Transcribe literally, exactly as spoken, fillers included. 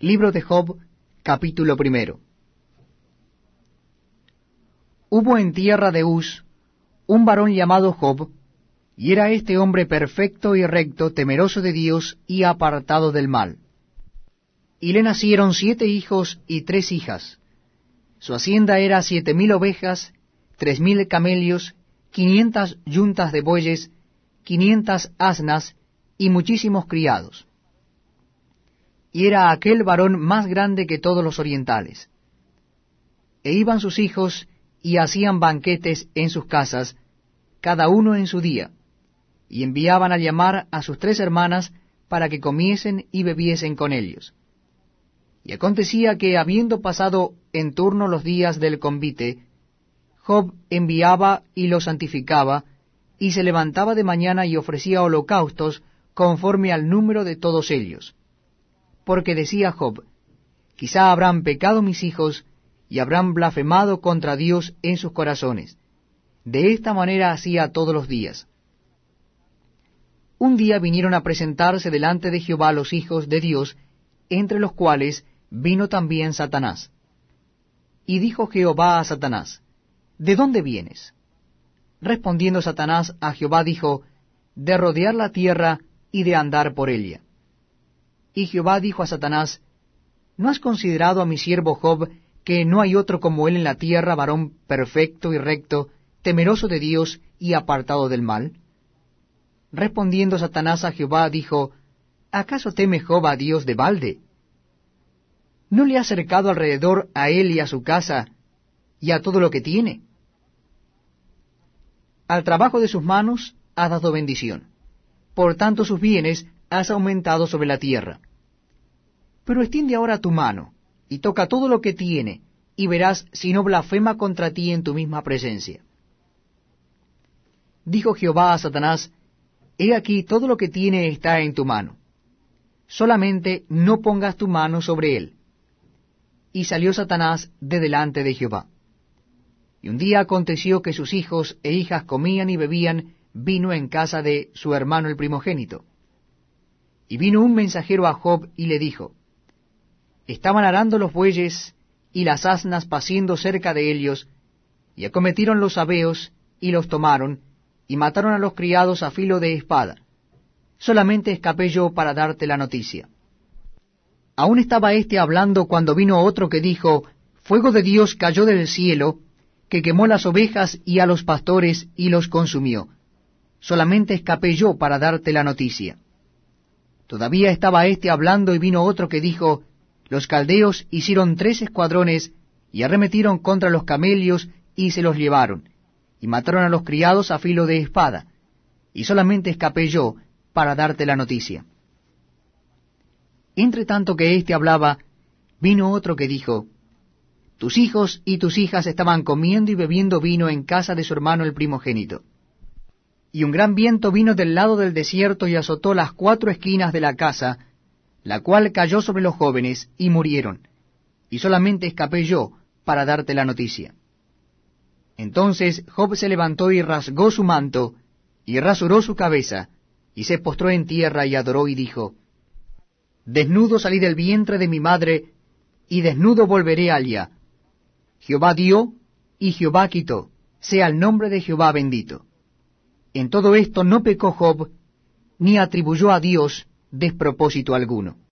Libro de Job, capítulo primero. Hubo en tierra de Uz un varón llamado Job, y era este hombre perfecto y recto, temeroso de Dios y apartado del mal. Y le nacieron siete hijos y tres hijas. Su hacienda era siete mil ovejas, tres mil camellos, quinientas yuntas de bueyes, quinientas asnas y muchísimos criados. Y era aquel varón más grande que todos los orientales. E iban sus hijos y hacían banquetes en sus casas, cada uno en su día, y enviaban a llamar a sus tres hermanas para que comiesen y bebiesen con ellos. Y acontecía que, habiendo pasado en turno los días del convite, Job enviaba y los santificaba, y se levantaba de mañana y ofrecía holocaustos conforme al número de todos ellos. Porque decía Job, quizá habrán pecado mis hijos, y habrán blasfemado contra Dios en sus corazones. De esta manera hacía todos los días. Un día vinieron a presentarse delante de Jehová los hijos de Dios, entre los cuales vino también Satanás. Y dijo Jehová a Satanás, ¿de dónde vienes? Respondiendo Satanás a Jehová dijo, de rodear la tierra y de andar por ella. Y Jehová dijo a Satanás, ¿no has considerado a mi siervo Job, que no hay otro como él en la tierra, varón perfecto y recto, temeroso de Dios y apartado del mal? Respondiendo Satanás a Jehová dijo, ¿acaso teme Job a Dios de balde? ¿No le ha cercado alrededor a él y a su casa, y a todo lo que tiene? Al trabajo de sus manos has dado bendición, por tanto sus bienes has aumentado sobre la tierra. Pero extiende ahora tu mano, y toca todo lo que tiene, y verás si no blasfema contra ti en tu misma presencia. Dijo Jehová a Satanás, he aquí todo lo que tiene está en tu mano, solamente no pongas tu mano sobre él. Y salió Satanás de delante de Jehová. Y un día aconteció que sus hijos e hijas comían y bebían vino en casa de su hermano el primogénito. Y vino un mensajero a Job y le dijo, estaban arando los bueyes y las asnas paciendo cerca de ellos, y acometieron los sabeos y los tomaron, y mataron a los criados a filo de espada. Solamente escapé yo para darte la noticia. Aún estaba éste hablando cuando vino otro que dijo, fuego de Dios cayó del cielo, que quemó las ovejas y a los pastores y los consumió. Solamente escapé yo para darte la noticia. Todavía estaba éste hablando y vino otro que dijo, los caldeos hicieron tres escuadrones y arremetieron contra los camellos y se los llevaron, y mataron a los criados a filo de espada, y solamente escapé yo para darte la noticia. Entre tanto que éste hablaba, vino otro que dijo, tus hijos y tus hijas estaban comiendo y bebiendo vino en casa de su hermano el primogénito. Y un gran viento vino del lado del desierto y azotó las cuatro esquinas de la casa, la cual cayó sobre los jóvenes y murieron, y solamente escapé yo para darte la noticia. Entonces Job se levantó y rasgó su manto, y rasuró su cabeza, y se postró en tierra y adoró y dijo, desnudo salí del vientre de mi madre, y desnudo volveré allá. Jehová dio, y Jehová quitó, sea el nombre de Jehová bendito. En todo esto no pecó Job, ni atribuyó a Dios despropósito alguno.